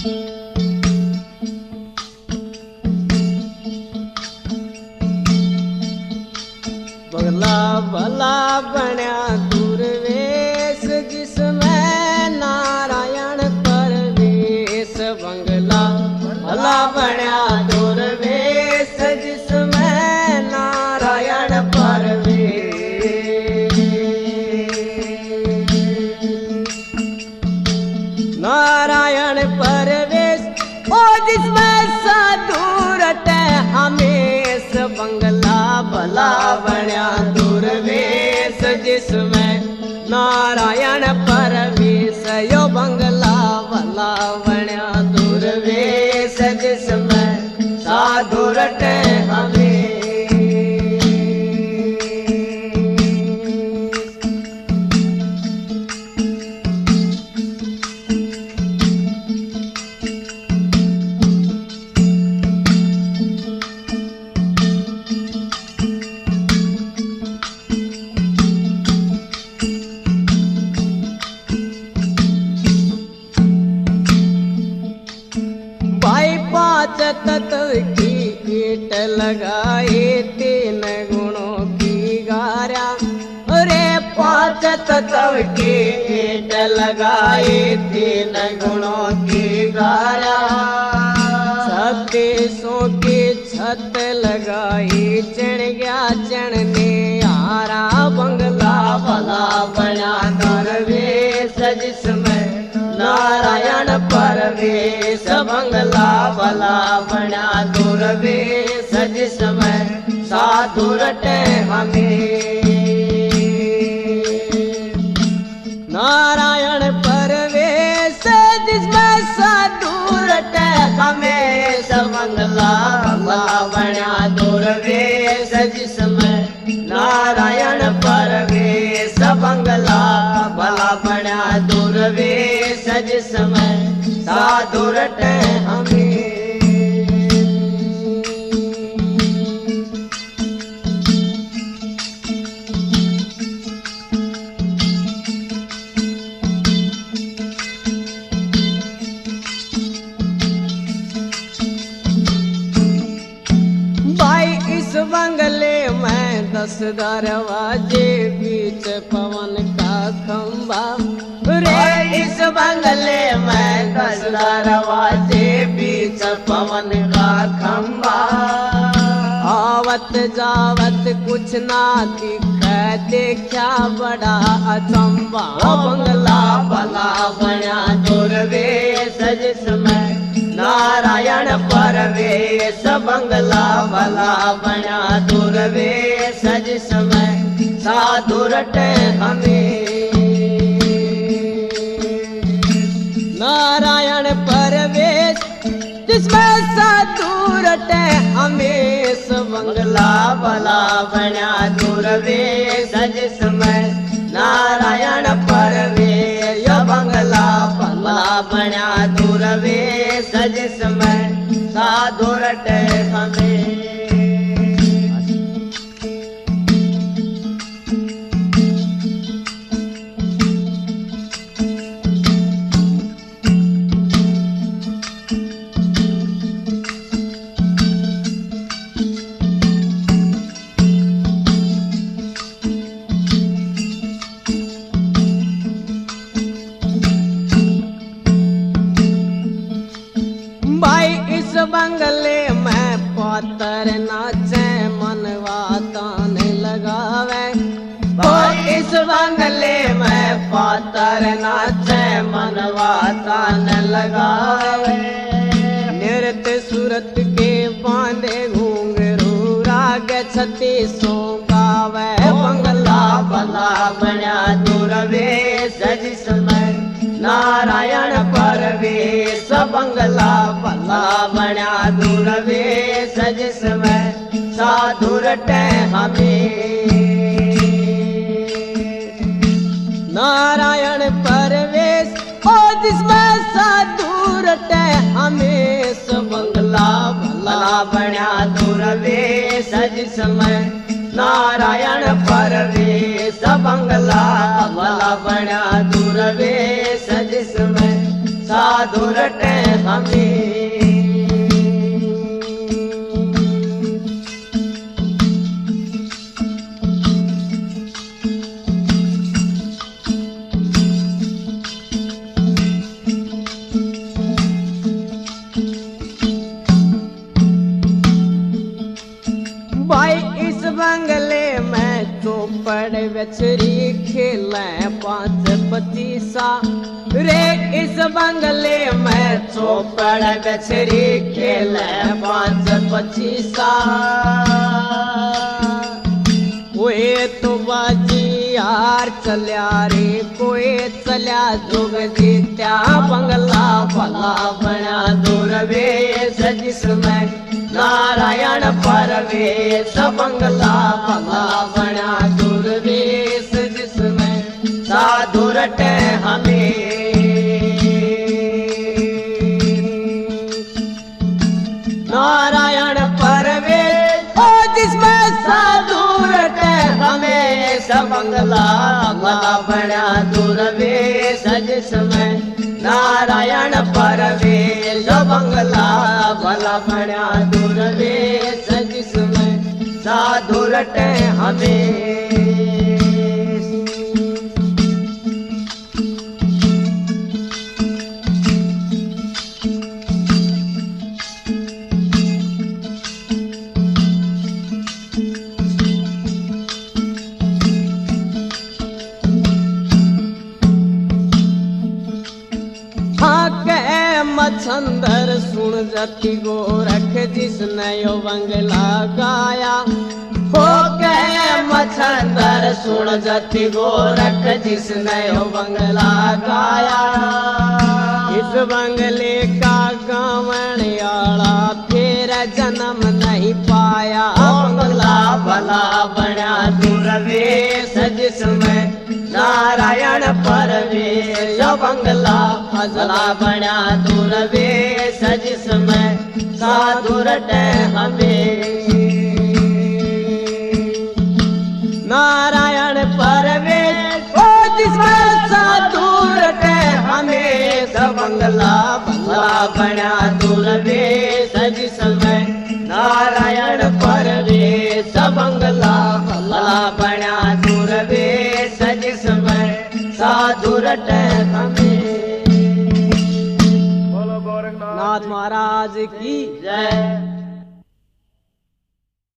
बगला भला बन्या दुर्वेश जिसमें नारायण परवेश। बंगला भला बन्या दुर्वेश जिसमें नारायण परवेश। नारायण परवेश ओ जिसमें साधु रटे हमेश। बंगला भला बन्या दुर्वेश जिसमें नारायण परवेश। यो बंगला भला बन्या दुर्वेश जिसमें साधु रटे हमेश। पांच तत्व की कीट लगाए तीन गुणों की गारा। अरे पांच तत्व की कीट लगाए तीन गुणों की गारा। छत्तीसों की छत लगाई चढ़ गया चढ़ने हारा। बंगला भला बना दरवेश जिसमें नारायण परवेश। बंगला भला बना दुर्वेश जिसमें साधु रटे हमें। नारायण परवेश जिसमें साधु रटे हमें। बंगला भला बना दुर्वेश जिसमें नारायण परवेश। बंगला भला बना दुर्वेश जिसमें साधु रटे हमें। भाई इस बंगले में 10 दरवाजे बीच पवन का खंबा। रे इस बंगले में 10 दरवाजे बीच पवन का खंबा। आवत जावत कुछ ना दिखे देखा बड़ा अचंबा। बंगला भला बना दुर्वेश जिसमें नारायण परवेश। बंगला भला बना दुर्वेश जिसमें साधु रटे हमें। नारायण परवेश जिसमें साधु रटे हमेश। बंगला भला बना दुर्वेश जिसमें नारायण परवेश। बंगला भला बना दुर्वेश जिसमें साधु रटे हमें। इस बंगले में पातर नाचे मनवा तान लगावे। इस बंगले में पातर नाचे मनवा तान लगावे। नृत्य सूरत के बांधे घूंघरू राग 36 गावे। बंगला भला बना दुर्वेश जिसमें नारायण परवेश। बंगला भला बना दुर्वेश जिसमें साधु रटे हमें। नारायण परवेश ओ जिसमें साधु रटे हमेश। बंगला भला बना दुर्वेश जिसमें नारायण परवेश। बंगला भला बना दुर्वेश जिसमें साधु रटे हमें। भाई इस बंगले में चौपड़ बछरी खेले 5-25 रे। इस बंगले में चौपड़ बछरी खेले 5-25 कोई तो बाजी यार चल्या रे कोई चल्या जोग जीत्या बंगला भला बना दूरवे जिसमें नारायण परवेश बंगला भला बना दूरवेश जिसमें साधु रटे हमें। नारायण परवेश जिसमें साधु रटे हमें बंगला भला बना दूरवेश जिसमें नारायण परवेश बंगला भला बना दूरवेश जिसमें साधु रटे हमें। मच्छंदर सुन जति गोरख जिसने यो बंगला गाया हो गए। मच्छंदर सुन जति गोरख जिसने यो बंगला गाया। इस बंगले का गावणियाला फिर जन्म नहीं पाया। बंगला भला बना दूरवेश जिसमें नारायण परवेश बंगला भला बना दूरवेश जिसमें साधु रटे हमें। नारायण परवेश जिसमें साधु रटे हमें बंगला भला बना दूरवेश जिसमें नारायण परवेश बंगला भला बना दूरवेश जिसमें साधु रटे हमें। बोलो गोरखनाथ महाराज की जय।